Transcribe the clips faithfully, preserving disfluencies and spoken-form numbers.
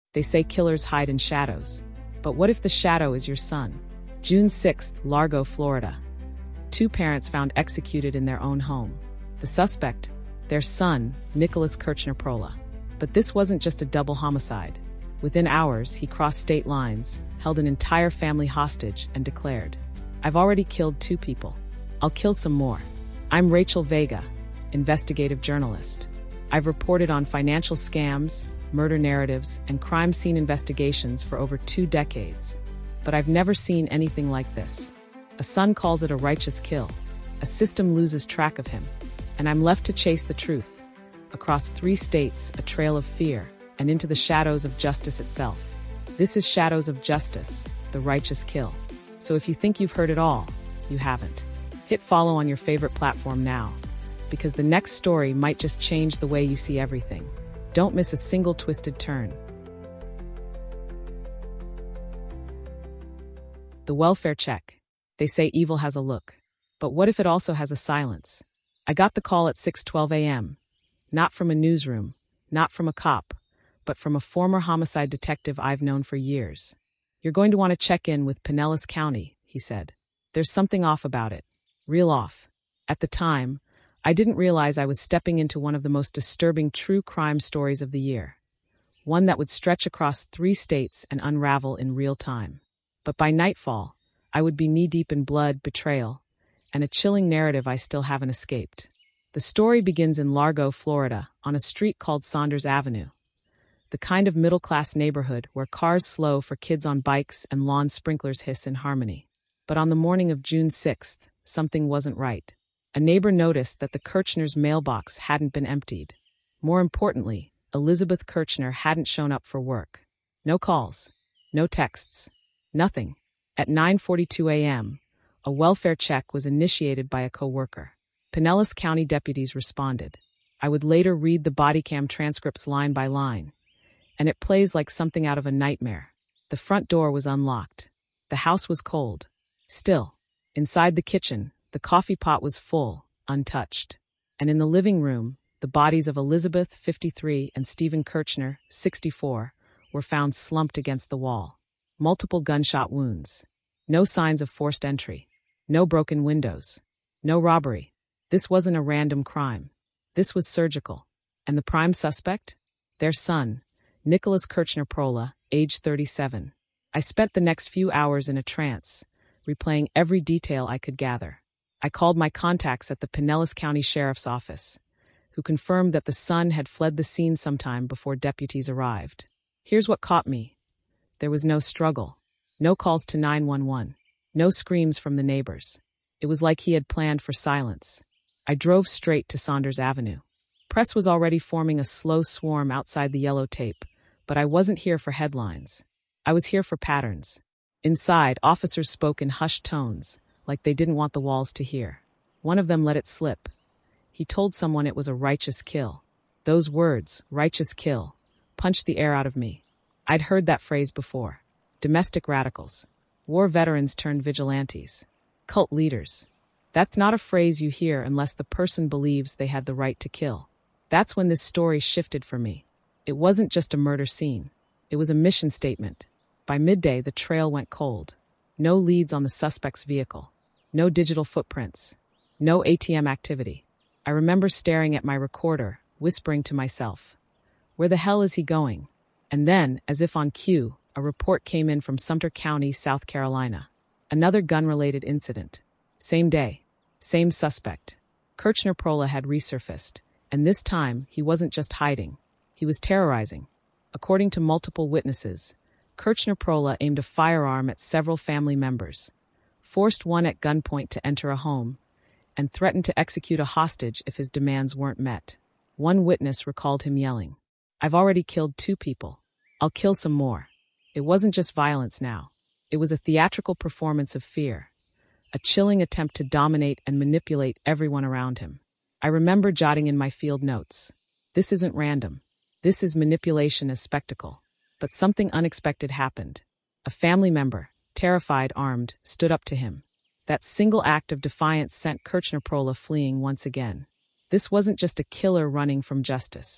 They say killers hide in shadows. But what if the shadow is your son? June sixth, Largo, Florida. Two parents found executed in their own home. The suspect, their son, Nicholas Kirchner-Prola. But this wasn't just a double homicide. Within hours, he crossed state lines, held an entire family hostage, and declared, "I've already killed two people. I'll kill some more." I'm Rachel Vega, investigative journalist. I've reported on financial scams, murder narratives, and crime scene investigations for over two decades. But I've never seen anything like this. A son calls it a righteous kill. A system loses track of him. And I'm left to chase the truth. Across three states, a trail of fear, and into the shadows of justice itself. This is Shadows of Justice, the righteous kill. So if you think you've heard it all, you haven't. Hit follow on your favorite platform now, because the next story might just change the way you see everything. Don't miss a single twisted turn. The welfare check. They say evil has a look. But what if it also has a silence? I got the call at six twelve a m Not from a newsroom, not from a cop, but from a former homicide detective I've known for years. "You're going to want to check in with Pinellas County," he said. "There's something off about it. Real off." At the time, I didn't realize I was stepping into one of the most disturbing true crime stories of the year. One that would stretch across three states and unravel in real time. But by nightfall, I would be knee-deep in blood, betrayal, and a chilling narrative I still haven't escaped. The story begins in Largo, Florida, on a street called Saunders Avenue. The kind of middle-class neighborhood where cars slow for kids on bikes and lawn sprinklers hiss in harmony. But on the morning of June sixth, something wasn't right. A neighbor noticed that the Kirchners' mailbox hadn't been emptied. More importantly, Elizabeth Kirchner hadn't shown up for work. No calls, no texts, nothing. At nine forty-two a m, a welfare check was initiated by a coworker. Pinellas County deputies responded. I would later read the body cam transcripts line by line, and it plays like something out of a nightmare. The front door was unlocked. The house was cold. Still, inside the kitchen, the coffee pot was full, untouched. And in the living room, the bodies of Elizabeth, fifty-three, and Stephen Kirchner, sixty-four, were found slumped against the wall. Multiple gunshot wounds. No signs of forced entry. No broken windows. No robbery. This wasn't a random crime. This was surgical. And the prime suspect? Their son, Nicholas Kirchner-Prola, age thirty-seven. I spent the next few hours in a trance, replaying every detail I could gather. I called my contacts at the Pinellas County Sheriff's Office, who confirmed that the son had fled the scene sometime before deputies arrived. Here's what caught me. There was no struggle. No calls to nine one one. No screams from the neighbors. It was like he had planned for silence. I drove straight to Saunders Avenue. Press was already forming a slow swarm outside the yellow tape, but I wasn't here for headlines. I was here for patterns. Inside, officers spoke in hushed tones, like they didn't want the walls to hear. One of them let it slip. He told someone it was a righteous kill. Those words, righteous kill, punched the air out of me. I'd heard that phrase before. Domestic radicals. War veterans turned vigilantes. Cult leaders. That's not a phrase you hear unless the person believes they had the right to kill. That's when this story shifted for me. It wasn't just a murder scene. It was a mission statement. By midday, the trail went cold. No leads on the suspect's vehicle. No digital footprints. No A T M activity. I remember staring at my recorder, whispering to myself, "Where the hell is he going?" And then, as if on cue, a report came in from Sumter County, South Carolina. Another gun-related incident. Same day. Same suspect. Kirchner-Prola had resurfaced, and this time he wasn't just hiding. He was terrorizing. According to multiple witnesses, Kirchner-Prola aimed a firearm at several family members, forced one at gunpoint to enter a home, and threatened to execute a hostage if his demands weren't met. One witness recalled him yelling, "I've already killed two people. I'll kill some more." It wasn't just violence now. It was a theatrical performance of fear, a chilling attempt to dominate and manipulate everyone around him. I remember jotting in my field notes. This isn't random. This is manipulation as spectacle. But something unexpected happened. A family member, terrified, armed, stood up to him. That single act of defiance sent Kirchner-Prola fleeing once again. This wasn't just a killer running from justice.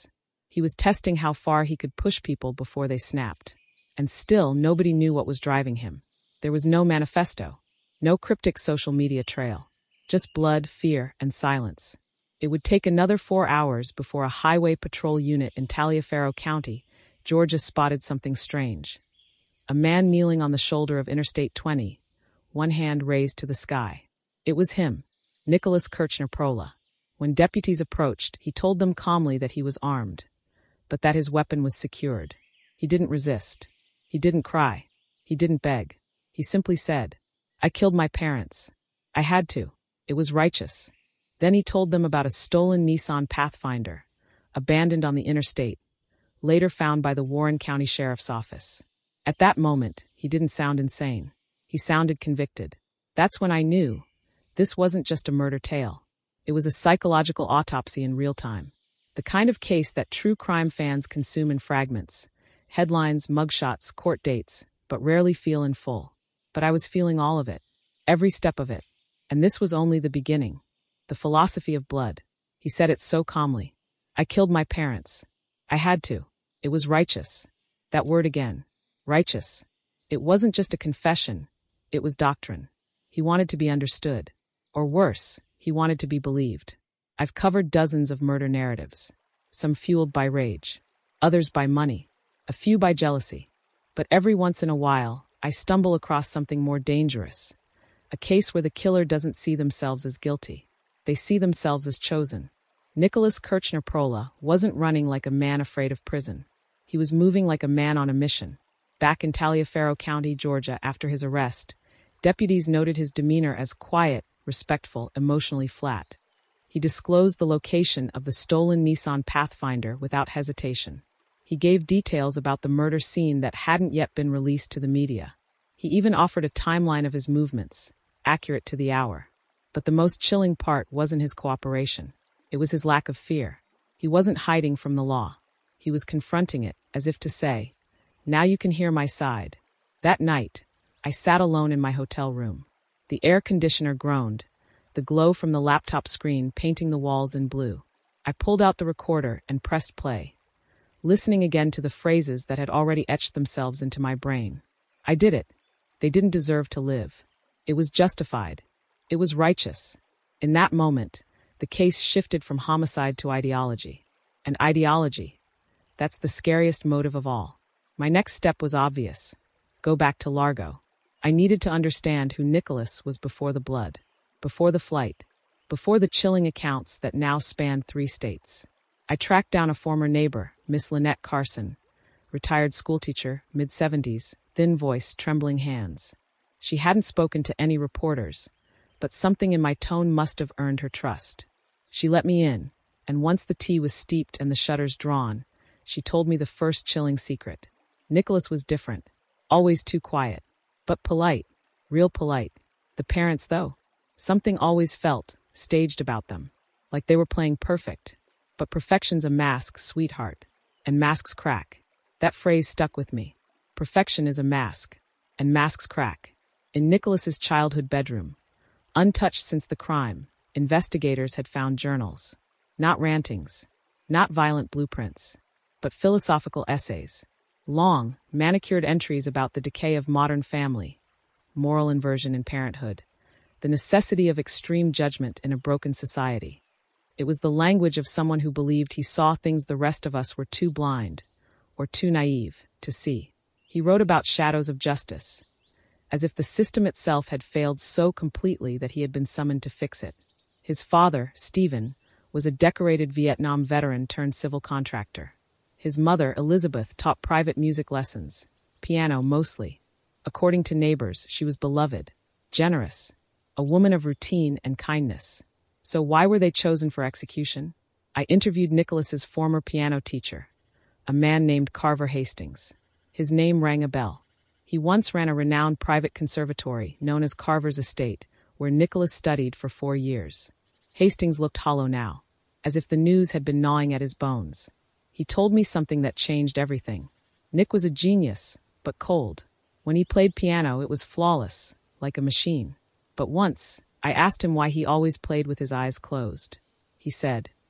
He was testing how far he could push people before they snapped. And still, nobody knew what was driving him. There was no manifesto, no cryptic social media trail, just blood, fear, and silence. It would take another four hours before a highway patrol unit in Taliaferro County, Georgia, spotted something strange. A man kneeling on the shoulder of Interstate twenty, one hand raised to the sky. It was him, Nicholas Kirchner Prola. When deputies approached, he told them calmly that he was armed, but that his weapon was secured. He didn't resist. He didn't cry. He didn't beg. He simply said, "I killed my parents. I had to. It was righteous." Then he told them about a stolen Nissan Pathfinder, abandoned on the interstate, later found by the Warren County Sheriff's Office. At that moment, he didn't sound insane. He sounded convicted. That's when I knew this wasn't just a murder tale. It was a psychological autopsy in real time. The kind of case that true crime fans consume in fragments. Headlines, mugshots, court dates, but rarely feel in full. But I was feeling all of it. Every step of it. And this was only the beginning. The philosophy of blood. He said it so calmly. I killed my parents. I had to. It was righteous. That word again. Righteous. It wasn't just a confession. It was doctrine. He wanted to be understood. Or worse, he wanted to be believed. I've covered dozens of murder narratives. Some fueled by rage. Others by money. A few by jealousy. But every once in a while, I stumble across something more dangerous. A case where the killer doesn't see themselves as guilty. They see themselves as chosen. Nicholas Kirchner Prola wasn't running like a man afraid of prison. He was moving like a man on a mission. Back in Taliaferro County, Georgia, after his arrest, deputies noted his demeanor as quiet, respectful, emotionally flat. He disclosed the location of the stolen Nissan Pathfinder without hesitation. He gave details about the murder scene that hadn't yet been released to the media. He even offered a timeline of his movements, accurate to the hour. But the most chilling part wasn't his cooperation. It was his lack of fear. He wasn't hiding from the law. He was confronting it, as if to say, "Now you can hear my side." That night, I sat alone in my hotel room. The air conditioner groaned, the glow from the laptop screen painting the walls in blue. I pulled out the recorder and pressed play, listening again to the phrases that had already etched themselves into my brain. I did it. They didn't deserve to live. It was justified. It was righteous. In that moment, the case shifted from homicide to ideology. And ideology, that's the scariest motive of all. My next step was obvious. Go back to Largo. I needed to understand who Nicholas was before the blood, before the flight, before the chilling accounts that now spanned three states. I tracked down a former neighbor, Miss Lynette Carson, retired schoolteacher, mid-seventies, thin voice, trembling hands. She hadn't spoken to any reporters, but something in my tone must have earned her trust. She let me in, and once the tea was steeped and the shutters drawn, she told me the first chilling secret. Nicholas was different, always too quiet, but polite, real polite. The parents, though, something always felt staged about them, like they were playing perfect. But perfection's a mask, sweetheart, and masks crack. That phrase stuck with me. Perfection is a mask, and masks crack. In Nicholas's childhood bedroom, untouched since the crime, investigators had found journals. Not rantings, not violent blueprints, but philosophical essays. Long, manicured entries about the decay of modern family, moral inversion in parenthood, the necessity of extreme judgment in a broken society. It was the language of someone who believed he saw things the rest of us were too blind, or too naive, to see. He wrote about shadows of justice, as if the system itself had failed so completely that he had been summoned to fix it. His father, Stephen, was a decorated Vietnam veteran turned civil contractor. His mother, Elizabeth, taught private music lessons, piano mostly. According to neighbors, she was beloved, generous, a woman of routine and kindness. So why were they chosen for execution? I interviewed Nicholas's former piano teacher, a man named Carver Hastings. His name rang a bell. He once ran a renowned private conservatory known as Carver's Estate, where Nicholas studied for four years. Hastings looked hollow now, as if the news had been gnawing at his bones. He told me something that changed everything. Nick was a genius, but cold. When he played piano, it was flawless, like a machine. But once, I asked him why he always played with his eyes closed. He said,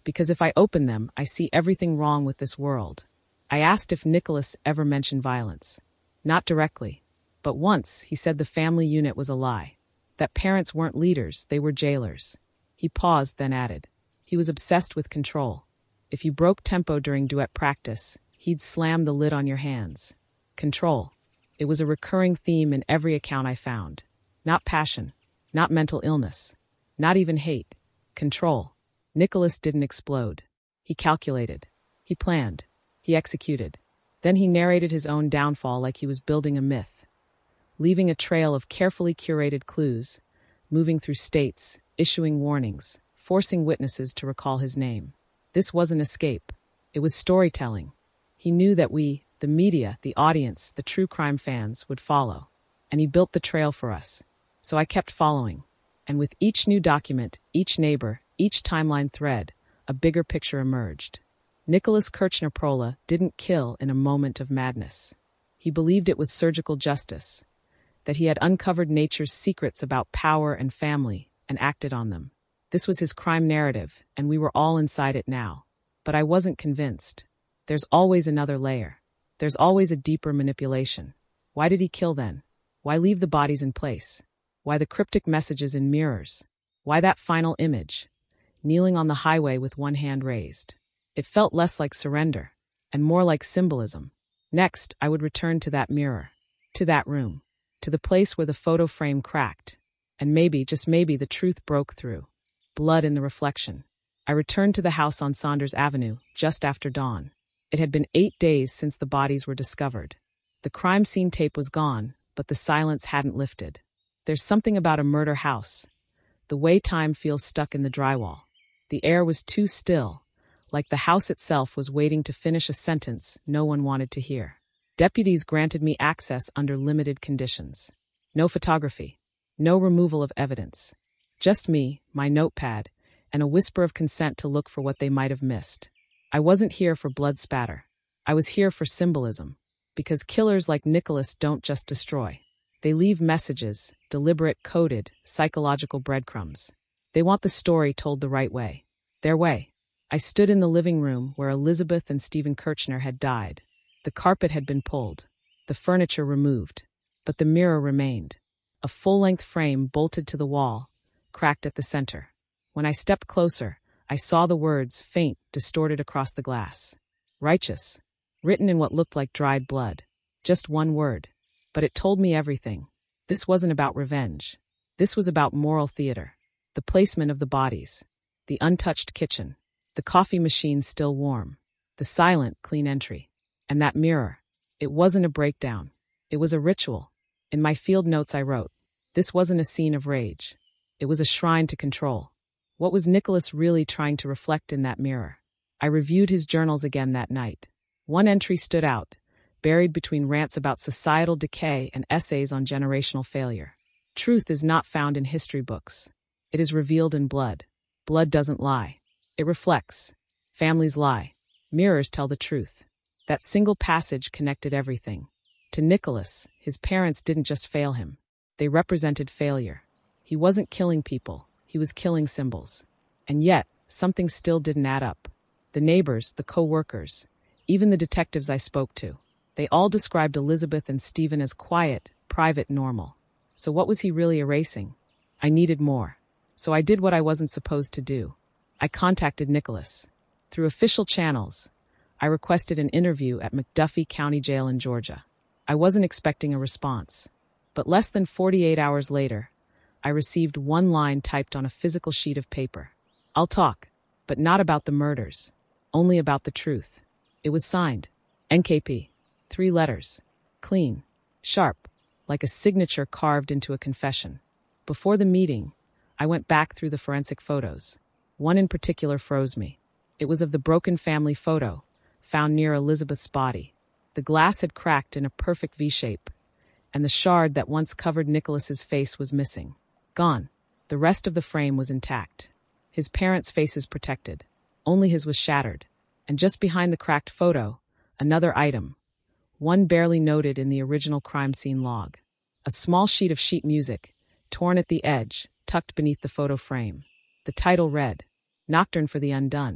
Because if I open them, I see everything wrong with this world. I asked if Nicholas ever mentioned violence. Not directly. But once, he said the family unit was a lie. That parents weren't leaders, they were jailers. He paused, then added. He was obsessed with control. If you broke tempo during duet practice, he'd slam the lid on your hands. Control. It was a recurring theme in every account I found. Not passion. Not mental illness. Not even hate. Control. Nicholas didn't explode. He calculated. He planned. He executed. Then he narrated his own downfall like he was building a myth, leaving a trail of carefully curated clues, moving through states, issuing warnings, forcing witnesses to recall his name. This wasn't escape. It was storytelling. He knew that we, the media, the audience, the true crime fans, would follow. And he built the trail for us. So I kept following. And with each new document, each neighbor, each timeline thread, a bigger picture emerged. Nicholas Kirchner-Prola didn't kill in a moment of madness. He believed it was surgical justice, that he had uncovered nature's secrets about power and family and acted on them. This was his crime narrative, and we were all inside it now. But I wasn't convinced. There's always another layer. There's always a deeper manipulation. Why did he kill then? Why leave the bodies in place? Why the cryptic messages in mirrors? Why that final image, kneeling on the highway with one hand raised? It felt less like surrender, and more like symbolism. Next, I would return to that mirror, to that room, to the place where the photo frame cracked, and maybe, just maybe, the truth broke through. Blood in the reflection. I returned to the house on Saunders Avenue just after dawn. It had been eight days since the bodies were discovered. The crime scene tape was gone, but the silence hadn't lifted. There's something about a murder house. The way time feels stuck in the drywall. The air was too still, like the house itself was waiting to finish a sentence no one wanted to hear. Deputies granted me access under limited conditions. No photography. No removal of evidence. Just me, my notepad, and a whisper of consent to look for what they might have missed. I wasn't here for blood spatter. I was here for symbolism. Because killers like Nicholas don't just destroy. They leave messages, deliberate, coded, psychological breadcrumbs. They want the story told the right way. Their way. I stood in the living room where Elizabeth and Stephen Kirchner had died. The carpet had been pulled, the furniture removed, but the mirror remained. A full-length frame bolted to the wall, cracked at the center. When I stepped closer, I saw the words, faint, distorted across the glass. Righteous, written in what looked like dried blood. Just one word. But it told me everything. This wasn't about revenge. This was about moral theater. The placement of the bodies. The untouched kitchen. The coffee machine still warm. The silent, clean entry. And that mirror. It wasn't a breakdown. It was a ritual. In my field notes I wrote, this wasn't a scene of rage. It was a shrine to control. What was Nicholas really trying to reflect in that mirror? I reviewed his journals again that night. One entry stood out, buried between rants about societal decay and essays on generational failure. Truth is not found in history books. It is revealed in blood. Blood doesn't lie. It reflects. Families lie. Mirrors tell the truth. That single passage connected everything. To Nicholas, his parents didn't just fail him. They represented failure. He wasn't killing people. He was killing symbols. And yet, something still didn't add up. The neighbors, the co-workers, even the detectives I spoke to, they all described Elizabeth and Stephen as quiet, private, normal. So what was he really erasing? I needed more. So I did what I wasn't supposed to do. I contacted Nicholas. Through official channels, I requested an interview at McDuffie County Jail in Georgia. I wasn't expecting a response. But less than forty-eight hours later, I received one line typed on a physical sheet of paper. I'll talk, but not about the murders. Only about the truth. It was signed. N K P. Three letters. Clean. Sharp. Like a signature carved into a confession. Before the meeting, I went back through the forensic photos. One in particular froze me. It was of the broken family photo, found near Elizabeth's body. The glass had cracked in a perfect V-shape, and the shard that once covered Nicholas's face was missing. Gone. The rest of the frame was intact. His parents' faces protected. Only his was shattered. And just behind the cracked photo, another item. One barely noted in the original crime scene log. A small sheet of sheet music, torn at the edge, tucked beneath the photo frame. The title read, Nocturne for the Undone.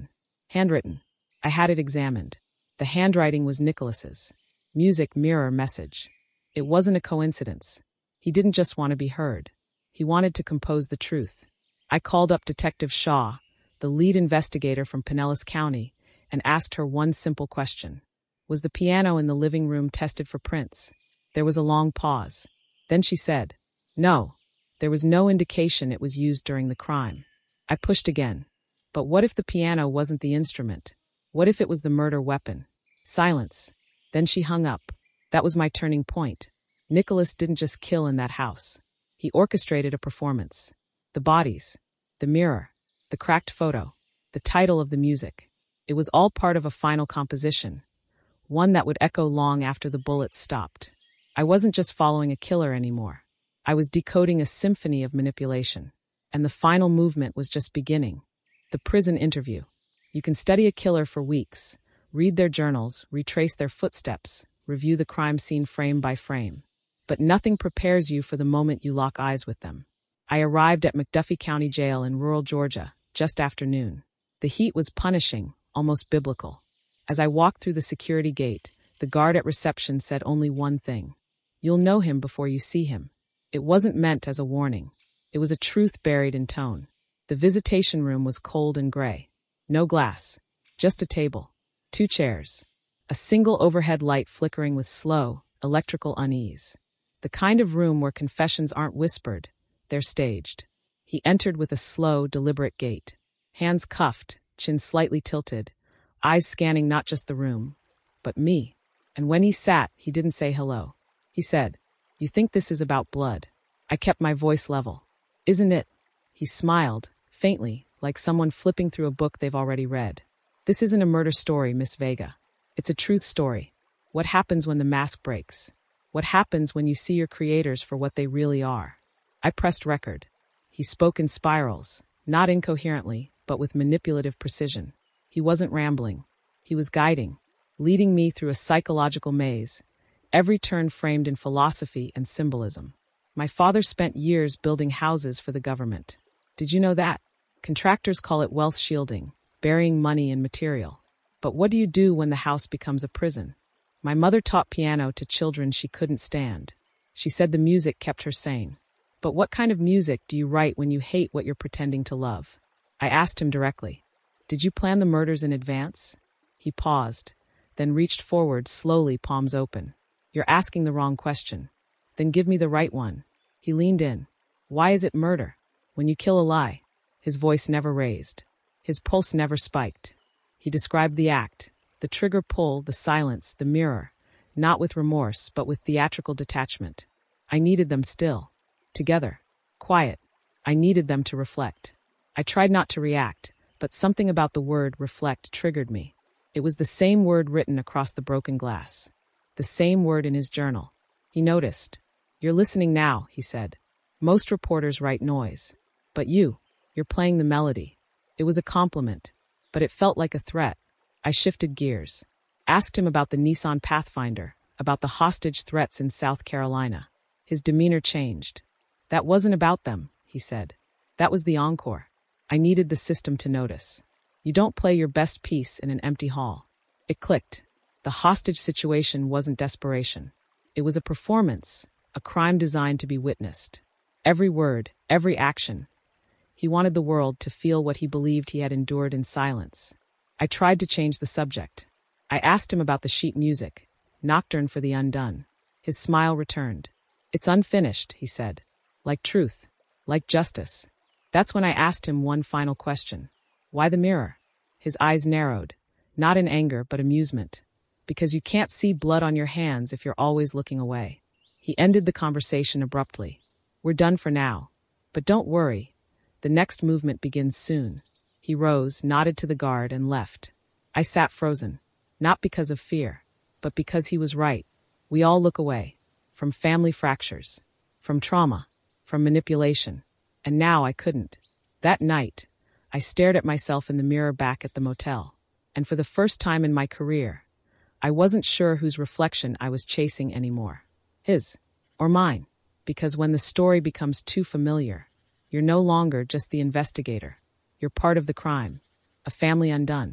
Handwritten. I had it examined. The handwriting was Nicholas's. Music, mirror, message. It wasn't a coincidence. He didn't just want to be heard. He wanted to compose the truth. I called up Detective Shaw, the lead investigator from Pinellas County, and asked her one simple question. Was the piano in the living room tested for prints? There was a long pause. Then she said, no. There was no indication it was used during the crime. I pushed again. But what if the piano wasn't the instrument? What if it was the murder weapon? Silence. Then she hung up. That was my turning point. Nicholas didn't just kill in that house. He orchestrated a performance. The bodies, the mirror, the cracked photo, the title of the music. It was all part of a final composition, one that would echo long after the bullets stopped. I wasn't just following a killer anymore. I was decoding a symphony of manipulation. And the final movement was just beginning. The prison interview. You can study a killer for weeks, read their journals, retrace their footsteps, review the crime scene frame by frame. But nothing prepares you for the moment you lock eyes with them. I arrived at McDuffie County Jail in rural Georgia just after noon. The heat was punishing, almost biblical. As I walked through the security gate, the guard at reception said only one thing. You'll know him before you see him. It wasn't meant as a warning. It was a truth buried in tone. The visitation room was cold and gray. No glass. Just a table. Two chairs. A single overhead light flickering with slow, electrical unease. The kind of room where confessions aren't whispered, they're staged. He entered with a slow, deliberate gait. Hands cuffed, chin slightly tilted, eyes scanning not just the room, but me. And when he sat, he didn't say hello. He said, "You think this is about blood?" I kept my voice level. "Isn't it?" He smiled, faintly, like someone flipping through a book they've already read. "This isn't a murder story, Miss Vega. It's a truth story. What happens when the mask breaks? What happens when you see your creators for what they really are?" I pressed record. He spoke in spirals, not incoherently, but with manipulative precision. He wasn't rambling. He was guiding, leading me through a psychological maze, every turn framed in philosophy and symbolism. My father spent years building houses for the government. Did you know that? Contractors call it wealth shielding, burying money in material. But what do you do when the house becomes a prison? My mother taught piano to children she couldn't stand. She said the music kept her sane. But what kind of music do you write when you hate what you're pretending to love? I asked him directly. Did you plan the murders in advance? He paused, then reached forward slowly, palms open. You're asking the wrong question. Then give me the right one. He leaned in. Why is it murder? When you kill a lie. His voice never raised. His pulse never spiked. He described the act, the trigger pull, the silence, the mirror, not with remorse, but with theatrical detachment. I needed them still. Together. Quiet. I needed them to reflect. I tried not to react, but something about the word reflect triggered me. It was the same word written across the broken glass. The same word in his journal. He noticed. You're listening now, he said. Most reporters write noise. But you, you're playing the melody. It was a compliment, but it felt like a threat. I shifted gears. Asked him about the Nissan Pathfinder, about the hostage threats in South Carolina. His demeanor changed. That wasn't about them, he said. That was the encore. I needed the system to notice. You don't play your best piece in an empty hall. It clicked. The hostage situation wasn't desperation. It was a performance, a crime designed to be witnessed. Every word, every action. He wanted the world to feel what he believed he had endured in silence. I tried to change the subject. I asked him about the sheet music, Nocturne for the Undone. His smile returned. It's unfinished, he said. Like truth, like justice. That's when I asked him one final question. Why the mirror? His eyes narrowed, not in anger but amusement. Because you can't see blood on your hands if you're always looking away. He ended the conversation abruptly. We're done for now. But don't worry. The next movement begins soon. He rose, nodded to the guard, and left. I sat frozen, not because of fear, but because he was right. We all look away. From family fractures, from trauma, from manipulation. And now I couldn't. That night, I stared at myself in the mirror back at the motel. And for the first time in my career, I wasn't sure whose reflection I was chasing anymore. His or mine. Because when the story becomes too familiar, you're no longer just the investigator. You're part of the crime. A family undone.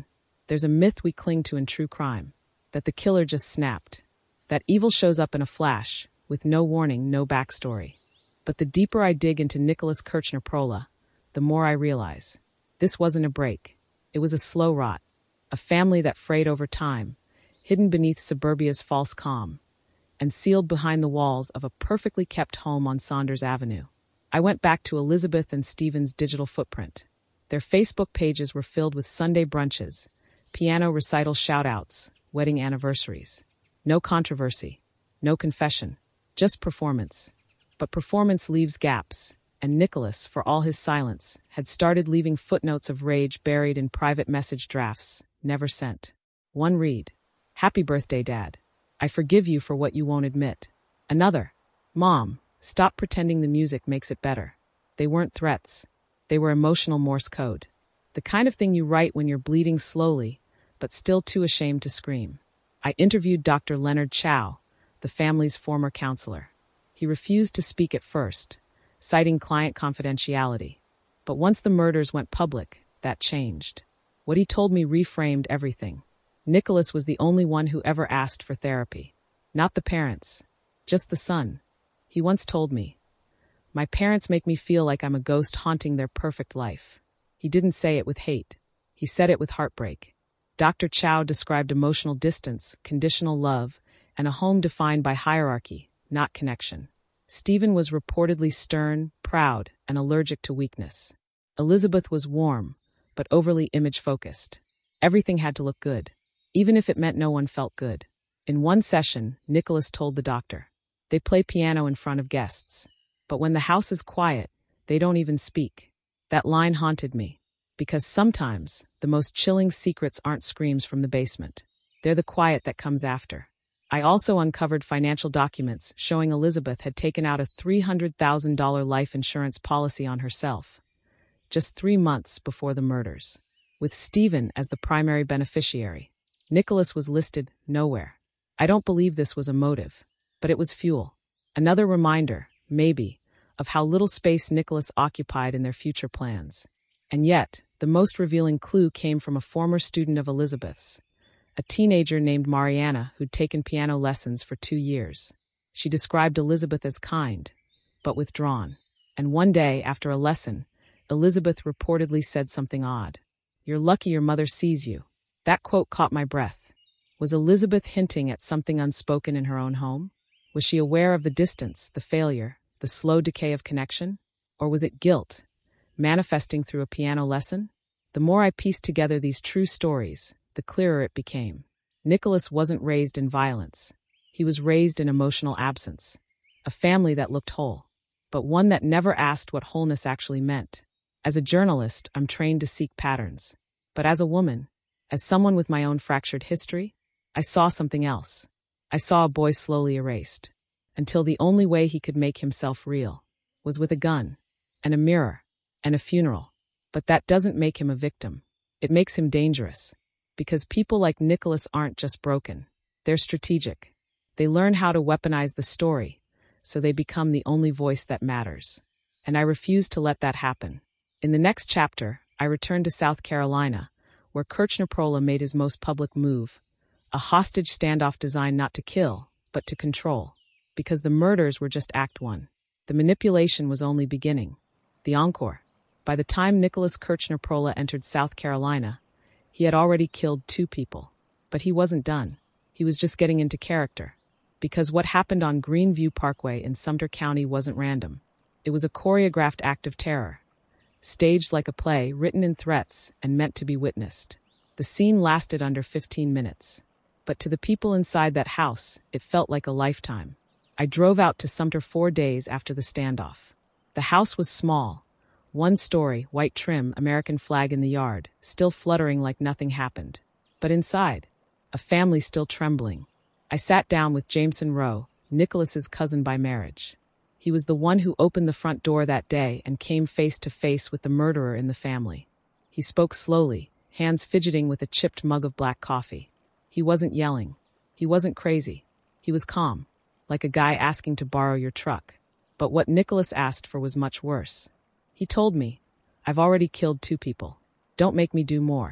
There's a myth we cling to in true crime, that the killer just snapped, that evil shows up in a flash, with no warning, no backstory. But the deeper I dig into Nicholas Kirchner-Prola, the more I realize. This wasn't a break. It was a slow rot, a family that frayed over time, hidden beneath suburbia's false calm, and sealed behind the walls of a perfectly kept home on Saunders Avenue. I went back to Elizabeth and Stephen's digital footprint. Their Facebook pages were filled with Sunday brunches, piano recital shout-outs, wedding anniversaries. No controversy, no confession, just performance. But performance leaves gaps, and Nicholas, for all his silence, had started leaving footnotes of rage buried in private message drafts, never sent. One read: "Happy birthday, Dad. I forgive you for what you won't admit." Another: "Mom, stop pretending the music makes it better." They weren't threats. They were emotional Morse code. The kind of thing you write when you're bleeding slowly, but still too ashamed to scream. I interviewed Doctor Leonard Chow, the family's former counselor. He refused to speak at first, citing client confidentiality. But once the murders went public, that changed. What he told me reframed everything. Nicholas was the only one who ever asked for therapy. Not the parents, just the son. He once told me, "My parents make me feel like I'm a ghost haunting their perfect life." He didn't say it with hate. He said it with heartbreak. Doctor Chow described emotional distance, conditional love, and a home defined by hierarchy, not connection. Stephen was reportedly stern, proud, and allergic to weakness. Elizabeth was warm, but overly image-focused. Everything had to look good, even if it meant no one felt good. In one session, Nicholas told the doctor, "They play piano in front of guests, but when the house is quiet, they don't even speak." That line haunted me, because sometimes the most chilling secrets aren't screams from the basement. They're the quiet that comes after. I also uncovered financial documents showing Elizabeth had taken out a three hundred thousand dollars life insurance policy on herself, just three months before the murders. With Stephen as the primary beneficiary, Nicholas was listed nowhere. I don't believe this was a motive, but it was fuel. Another reminder, maybe, of how little space Nicholas occupied in their future plans. And yet, the most revealing clue came from a former student of Elizabeth's, a teenager named Mariana who'd taken piano lessons for two years. She described Elizabeth as kind, but withdrawn. And one day, after a lesson, Elizabeth reportedly said something odd. "You're lucky your mother sees you." That quote caught my breath. Was Elizabeth hinting at something unspoken in her own home? Was she aware of the distance, the failure, the slow decay of connection? Or was it guilt, manifesting through a piano lesson? The more I pieced together these true stories, the clearer it became. Nicholas wasn't raised in violence. He was raised in emotional absence. A family that looked whole, but one that never asked what wholeness actually meant. As a journalist, I'm trained to seek patterns. But as a woman, as someone with my own fractured history, I saw something else. I saw a boy slowly erased, until the only way he could make himself real was with a gun, and a mirror, and a funeral. But that doesn't make him a victim. It makes him dangerous. Because people like Nicholas aren't just broken. They're strategic. They learn how to weaponize the story, so they become the only voice that matters. And I refuse to let that happen. In the next chapter, I return to South Carolina, where Kirchner-Prola made his most public move, a hostage standoff designed not to kill, but to control. Because the murders were just Act One. The manipulation was only beginning. The encore. By the time Nicholas Kirchner-Prola entered South Carolina, he had already killed two people. But he wasn't done. He was just getting into character. Because what happened on Greenview Parkway in Sumter County wasn't random. It was a choreographed act of terror. Staged like a play, written in threats, and meant to be witnessed. The scene lasted under fifteen minutes. But to the people inside that house, it felt like a lifetime. I drove out to Sumter four days after the standoff. The house was small. One story, white trim, American flag in the yard, still fluttering like nothing happened. But inside, a family still trembling. I sat down with Jameson Rowe, Nicholas's cousin by marriage. He was the one who opened the front door that day and came face to face with the murderer in the family. He spoke slowly, hands fidgeting with a chipped mug of black coffee. He wasn't yelling. He wasn't crazy. He was calm, like a guy asking to borrow your truck. But what Nicholas asked for was much worse. He told me, "I've already killed two people. Don't make me do more."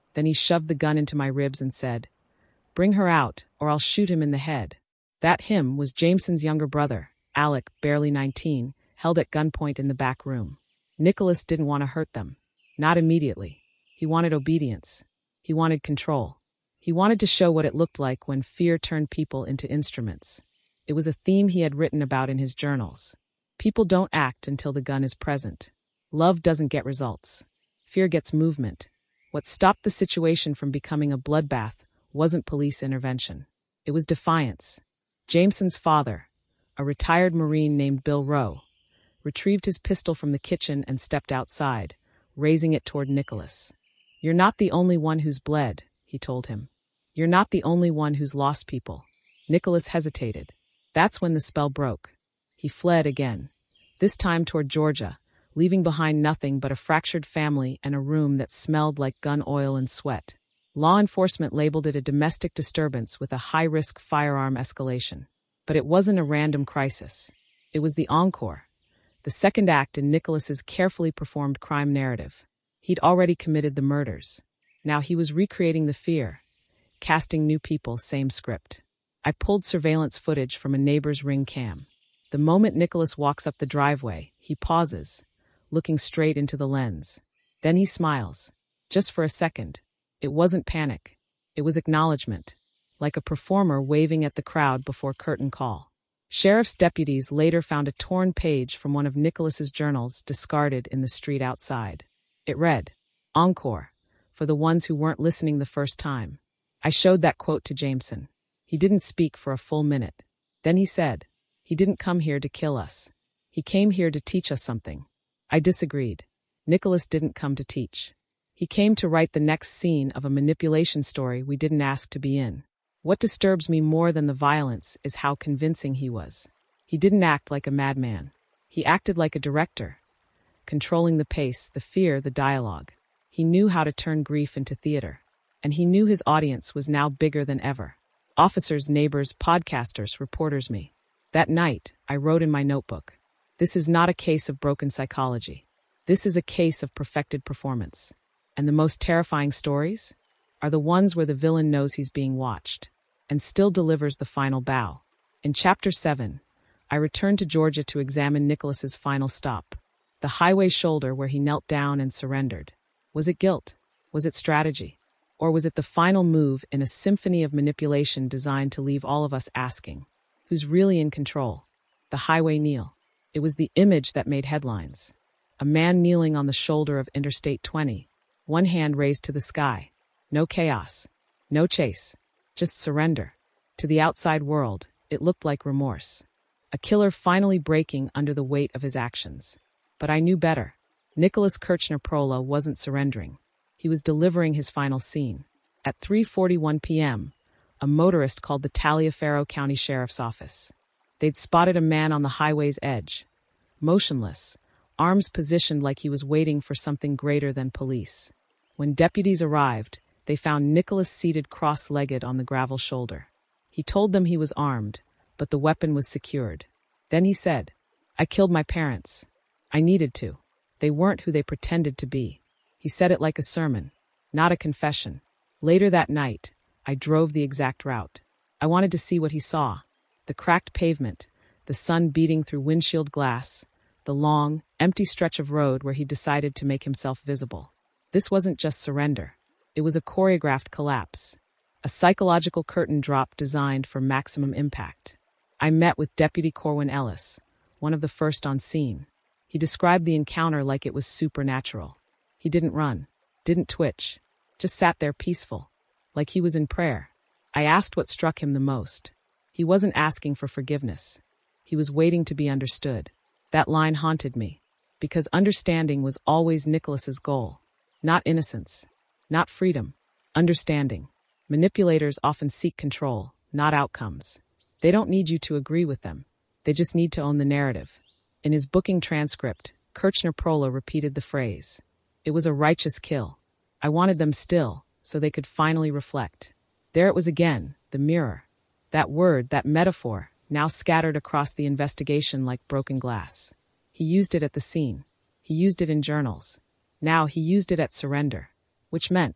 Then he shoved the gun into my ribs and said, "Bring her out, or I'll shoot him in the head." That him was Jameson's younger brother, Alec, barely nineteen, held at gunpoint in the back room. Nicholas didn't want to hurt them. Not immediately. He wanted obedience. He wanted control. He wanted to show what it looked like when fear turned people into instruments. It was a theme he had written about in his journals. People don't act until the gun is present. Love doesn't get results. Fear gets movement. What stopped the situation from becoming a bloodbath wasn't police intervention. It was defiance. Jameson's father, a retired Marine named Bill Rowe, retrieved his pistol from the kitchen and stepped outside, raising it toward Nicholas. "You're not the only one who's bled," he told him. "You're not the only one who's lost people." Nicholas hesitated. That's when the spell broke. He fled again, this time toward Georgia, leaving behind nothing but a fractured family and a room that smelled like gun oil and sweat. Law enforcement labeled it a domestic disturbance with a high-risk firearm escalation. But it wasn't a random crisis. It was the encore, the second act in Nicholas's carefully performed crime narrative. He'd already committed the murders. Now he was recreating the fear, casting new people, same script. I pulled surveillance footage from a neighbor's Ring cam. The moment Nicholas walks up the driveway, he pauses, looking straight into the lens. Then he smiles. Just for a second. It wasn't panic. It was acknowledgement, like a performer waving at the crowd before curtain call. Sheriff's deputies later found a torn page from one of Nicholas's journals discarded in the street outside. It read, "Encore, for the ones who weren't listening the first time." I showed that quote to Jameson. He didn't speak for a full minute. Then he said, "He didn't come here to kill us. He came here to teach us something." I disagreed. Nicholas didn't come to teach. He came to write the next scene of a manipulation story we didn't ask to be in. What disturbs me more than the violence is how convincing he was. He didn't act like a madman. He acted like a director, controlling the pace, the fear, the dialogue. He knew how to turn grief into theater. And he knew his audience was now bigger than ever. Officers, neighbors, podcasters, reporters, me. That night, I wrote in my notebook, "This is not a case of broken psychology. This is a case of perfected performance." And the most terrifying stories are the ones where the villain knows he's being watched and still delivers the final bow. In Chapter seven, I returned to Georgia to examine Nicholas's final stop, the highway shoulder where he knelt down and surrendered. Was it guilt? Was it strategy? Or was it the final move in a symphony of manipulation designed to leave all of us asking, who's really in control? The highway kneel. It was the image that made headlines. A man kneeling on the shoulder of Interstate twenty, one hand raised to the sky. No chaos. No chase. Just surrender. To the outside world, it looked like remorse. A killer finally breaking under the weight of his actions. But I knew better. Nicholas Kirchner-Prola wasn't surrendering. He was delivering his final scene. At three forty-one p.m., a motorist called the Taliaferro County Sheriff's Office. They'd spotted a man on the highway's edge, motionless, arms positioned like he was waiting for something greater than police. When deputies arrived, they found Nicholas seated cross-legged on the gravel shoulder. He told them he was armed, but the weapon was secured. Then he said, "I killed my parents. I needed to. They weren't who they pretended to be." He said it like a sermon, not a confession. Later that night, I drove the exact route. I wanted to see what he saw. The cracked pavement, the sun beating through windshield glass, the long, empty stretch of road where he decided to make himself visible. This wasn't just surrender. It was a choreographed collapse, a psychological curtain drop designed for maximum impact. I met with Deputy Corwin Ellis, one of the first on scene. He described the encounter like it was supernatural. He didn't run, didn't twitch, just sat there peaceful, like he was in prayer. I asked what struck him the most. He wasn't asking for forgiveness. He was waiting to be understood. That line haunted me, because understanding was always Nicholas's goal. Not innocence, not freedom, understanding. Manipulators often seek control, not outcomes. They don't need you to agree with them. They just need to own the narrative. In his booking transcript, Kirchner-Prola repeated the phrase, "It was a righteous kill. I wanted them still, so they could finally reflect." There it was again, the mirror. That word, that metaphor, now scattered across the investigation like broken glass. He used it at the scene. He used it in journals. Now he used it at surrender, which meant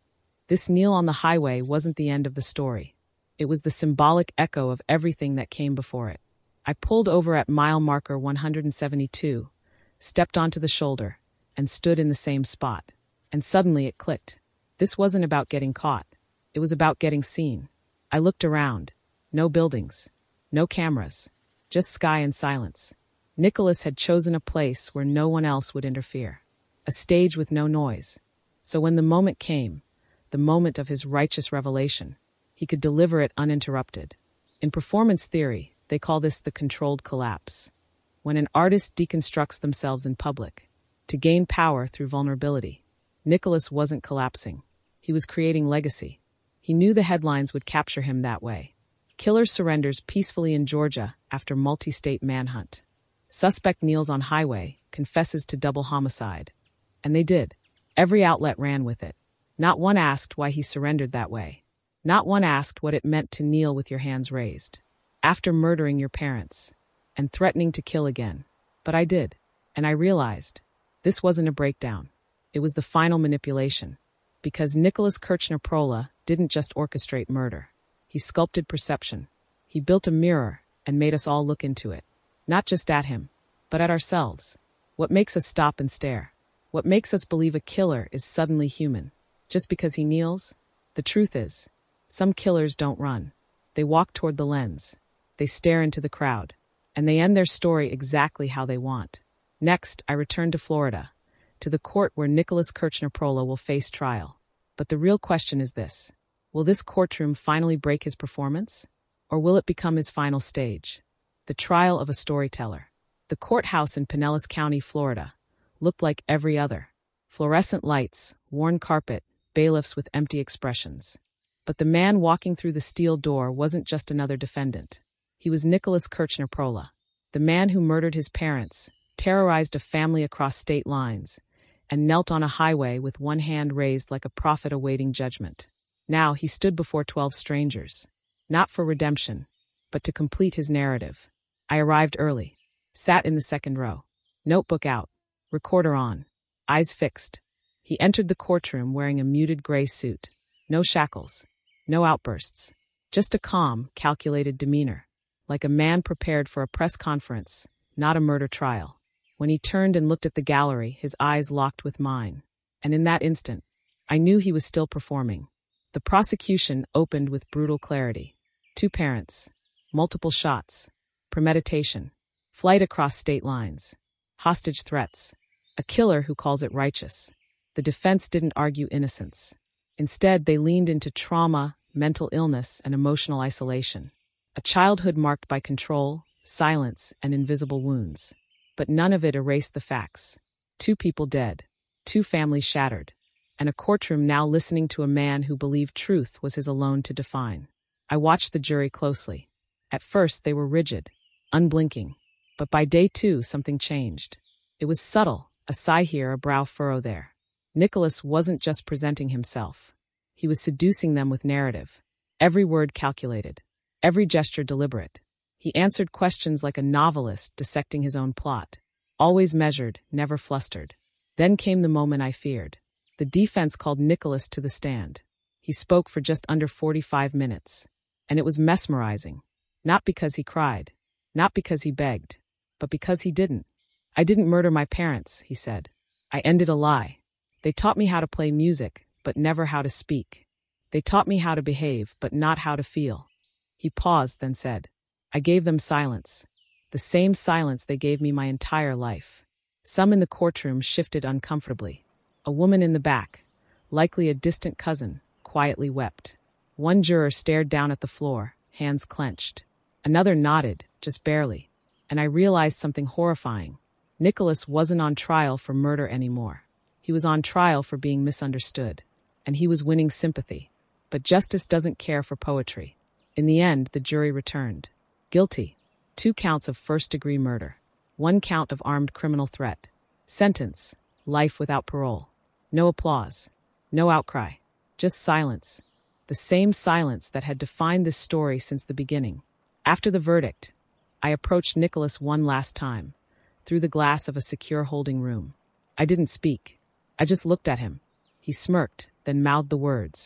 This Neil on the highway wasn't the end of the story. It was the symbolic echo of everything that came before it. I pulled over at mile marker one hundred seventy-two, stepped onto the shoulder, and stood in the same spot. And suddenly it clicked. This wasn't about getting caught. It was about getting seen. I looked around. No buildings. No cameras. Just sky and silence. Nicholas had chosen a place where no one else would interfere. A stage with no noise. So when the moment came, the moment of his righteous revelation, he could deliver it uninterrupted. In performance theory, they call this the controlled collapse. When an artist deconstructs themselves in public, to gain power through vulnerability, Nicholas wasn't collapsing. He was creating legacy. He knew the headlines would capture him that way. Killer surrenders peacefully in Georgia after multi-state manhunt. Suspect kneels on highway, confesses to double homicide. And they did. Every outlet ran with it. Not one asked why he surrendered that way. Not one asked what it meant to kneel with your hands raised. After murdering your parents. And threatening to kill again. But I did. And I realized. This wasn't a breakdown. It was the final manipulation. Because Nicholas Kirchner-Prola didn't just orchestrate murder. He sculpted perception. He built a mirror and made us all look into it. Not just at him, but at ourselves. What makes us stop and stare? What makes us believe a killer is suddenly human? Just because he kneels? The truth is, some killers don't run. They walk toward the lens. They stare into the crowd. And they end their story exactly how they want. Next, I return to Florida, to the court where Nicholas Kirchner-Prola will face trial. But the real question is this. Will this courtroom finally break his performance? Or will it become his final stage? The trial of a storyteller. The courthouse in Pinellas County, Florida, looked like every other. Fluorescent lights, worn carpet, bailiffs with empty expressions. But the man walking through the steel door wasn't just another defendant. He was Nicholas Kirchner-Prola, the man who murdered his parents, terrorized a family across state lines, and knelt on a highway with one hand raised like a prophet awaiting judgment. Now he stood before twelve strangers, not for redemption, but to complete his narrative. I arrived early, sat in the second row, notebook out, recorder on, eyes fixed. He entered the courtroom wearing a muted gray suit. No shackles, no outbursts, just a calm, calculated demeanor, like a man prepared for a press conference, not a murder trial. When he turned and looked at the gallery, his eyes locked with mine. And in that instant, I knew he was still performing. The prosecution opened with brutal clarity. Two parents, multiple shots, premeditation, flight across state lines, hostage threats, a killer who calls it righteous. The defense didn't argue innocence. Instead, they leaned into trauma, mental illness, and emotional isolation. A childhood marked by control, silence, and invisible wounds. But none of it erased the facts. Two people dead, two families shattered, and a courtroom now listening to a man who believed truth was his alone to define. I watched the jury closely. At first, they were rigid, unblinking. But by day two, something changed. It was subtle, a sigh here, a brow furrow there. Nicholas wasn't just presenting himself. He was seducing them with narrative. Every word calculated. Every gesture deliberate. He answered questions like a novelist dissecting his own plot. Always measured, never flustered. Then came the moment I feared. The defense called Nicholas to the stand. He spoke for just under forty-five minutes. And it was mesmerizing. Not because he cried. Not because he begged. But because he didn't. I didn't murder my parents, he said. I ended a lie. They taught me how to play music, but never how to speak. They taught me how to behave, but not how to feel. He paused, then said, I gave them silence. The same silence they gave me my entire life. Some in the courtroom shifted uncomfortably. A woman in the back, likely a distant cousin, quietly wept. One juror stared down at the floor, hands clenched. Another nodded, just barely. And I realized something horrifying. Nicholas wasn't on trial for murder anymore. He was on trial for being misunderstood. And he was winning sympathy. But justice doesn't care for poetry. In the end, the jury returned. Guilty. Two counts of first-degree murder. One count of armed criminal threat. Sentence. Life without parole. No applause. No outcry. Just silence. The same silence that had defined this story since the beginning. After the verdict, I approached Nicholas one last time, through the glass of a secure holding room. I didn't speak. I just looked at him. He smirked, then mouthed the words.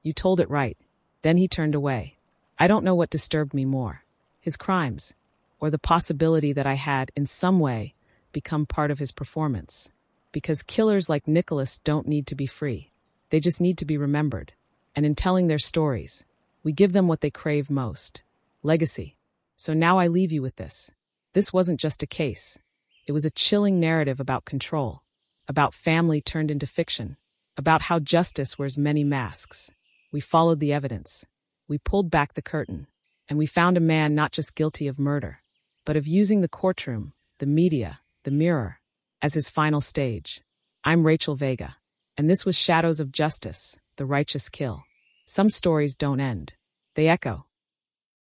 You told it right. Then he turned away. I don't know what disturbed me more. His crimes, or the possibility that I had, in some way, become part of his performance. Because killers like Nicholas don't need to be free. They just need to be remembered. And in telling their stories, we give them what they crave most. Legacy. So now I leave you with this. This wasn't just a case. It was a chilling narrative about control, about family turned into fiction, about how justice wears many masks. We followed the evidence. We pulled back the curtain, and we found a man not just guilty of murder, but of using the courtroom, the media, the mirror, as his final stage. I'm Rachel Vega, and this was Shadows of Justice, The Righteous Kill. Some stories don't end. They echo.